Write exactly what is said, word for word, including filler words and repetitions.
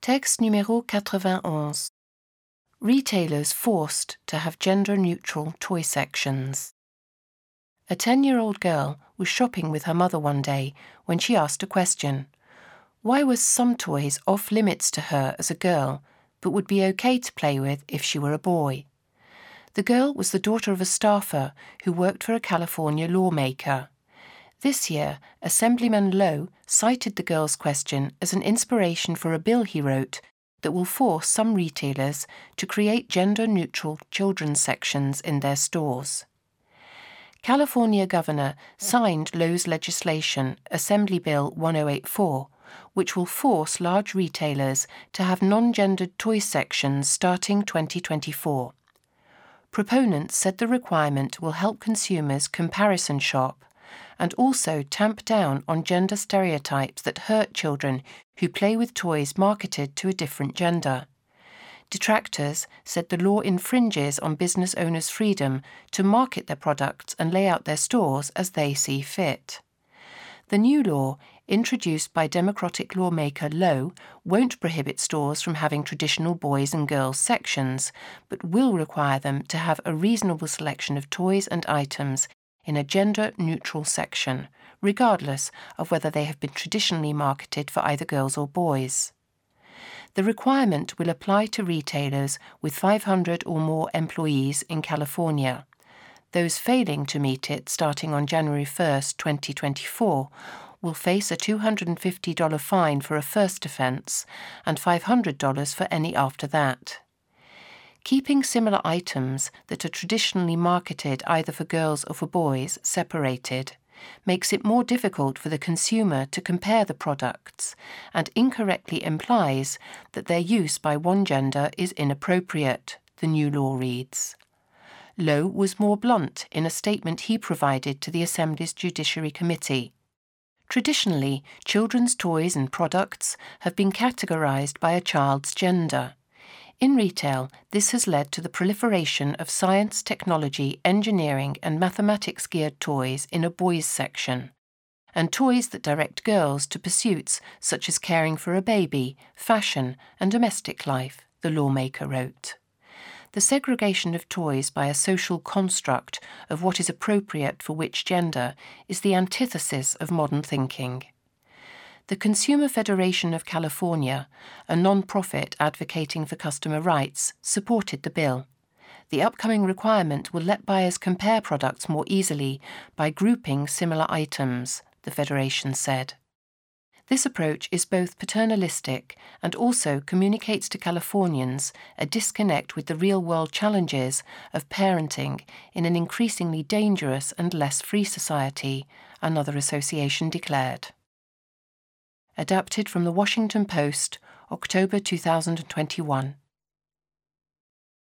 Texte numéro quatre-vingt-onze. Retailers forced to have gender-neutral toy sections. A ten-year-old girl was shopping with her mother one day when she asked a question. Why were some toys off-limits to her as a girl, but would be okay to play with if she were a boy? The girl was the daughter of a staffer who worked for a California lawmaker. This year, Assemblyman Lowe cited the girl's question as an inspiration for a bill he wrote that will force some retailers to create gender-neutral children's sections in their stores. California Governor signed Lowe's legislation, Assembly Bill ten eighty-four, which will force large retailers to have non-gendered toy sections starting twenty twenty-four. Proponents said the requirement will help consumers comparison shop and also tamp down on gender stereotypes that hurt children who play with toys marketed to a different gender. Detractors said the law infringes on business owners' freedom to market their products and lay out their stores as they see fit. The new law, introduced by Democratic lawmaker Lowe, won't prohibit stores from having traditional boys and girls sections, but will require them to have a reasonable selection of toys and items in a gender-neutral section, regardless of whether they have been traditionally marketed for either girls or boys. The requirement will apply to retailers with five hundred or more employees in California. Those failing to meet it starting on January first, twenty twenty-four, will face a two hundred fifty dollars fine for a first offence and five hundred dollars for any after that. Keeping similar items that are traditionally marketed either for girls or for boys separated makes it more difficult for the consumer to compare the products and incorrectly implies that their use by one gender is inappropriate, the new law reads. Lowe was more blunt in a statement he provided to the Assembly's Judiciary Committee. Traditionally, children's toys and products have been categorized by a child's gender. In retail, this has led to the proliferation of science, technology, engineering and mathematics-geared toys in a boys' section, and toys that direct girls to pursuits such as caring for a baby, fashion and domestic life, the lawmaker wrote. The segregation of toys by a social construct of what is appropriate for which gender is the antithesis of modern thinking. The Consumer Federation of California, a non-profit advocating for customer rights, supported the bill. The upcoming requirement will let buyers compare products more easily by grouping similar items, the Federation said. This approach is both paternalistic and also communicates to Californians a disconnect with the real-world challenges of parenting in an increasingly dangerous and less free society, another association declared. Adapted from The Washington Post, October two thousand twenty-one.